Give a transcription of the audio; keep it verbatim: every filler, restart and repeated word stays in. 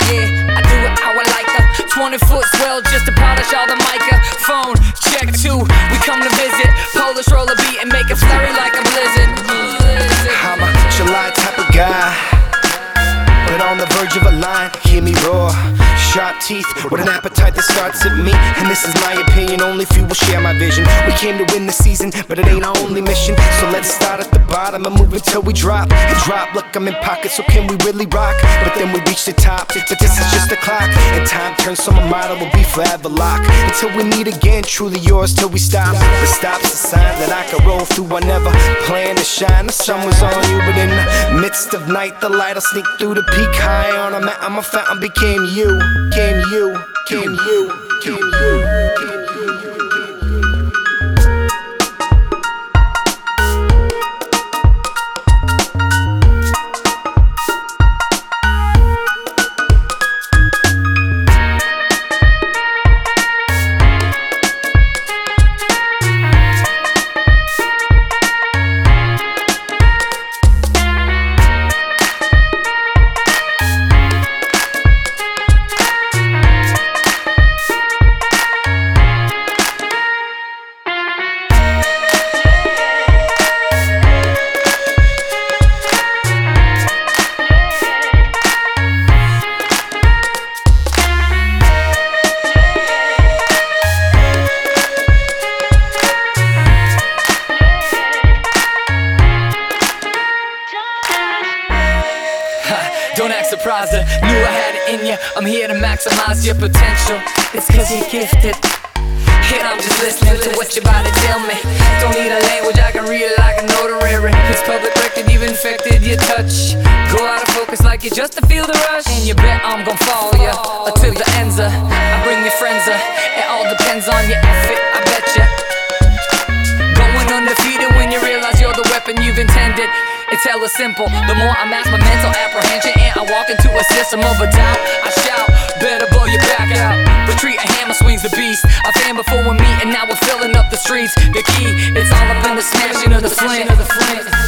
Yeah, I do it how I like her. Twenty foot swell just to polish all the microphone. Check two, we come to visit. Polish roller beat and make it flurry like a blizzard. I'm a July type of guy, but on the verge of a line. Hear me roar, sharp teeth with an appetite that starts at me. And this is my opinion, only few will share my vision. We came to win the season, but it ain't our only mission. So let's start at the bottom and move until we drop. And drop, look, I'm in pocket, so can we really rock? But then we reach the top, but this is just the clock. And time turns, so my motto will be forever locked. Until we meet again, truly yours till we stop. The stop's a sign that I can roll through. I never plan to shine, the sun was on you. But in the midst of night, the light will sneak through the peak. High on a mountain, my fountain became you. Came you, came you, came you, came you. Don't act surprised, I knew I had it in ya. I'm here to maximize your potential. It's cause you're gifted. And I'm just listening to what your body tell me. Don't need a language, I can read it like a notary. It's public record, you've infected your touch. Go out of focus like you just to feel the rush. And you bet I'm gon' follow ya until the ends. I bring your friends up. It all depends on your effort, I bet ya. Going undefeated when you realize you're the weapon you've intended. It's hella simple. The more I mask my mental apprehension and I walk into a system of a doubt, I shout, better blow your back out. Retreat, a hammer swings the beast. A fan before we meet and now we're filling up the streets. The key, it's all up in the smashing of the flint.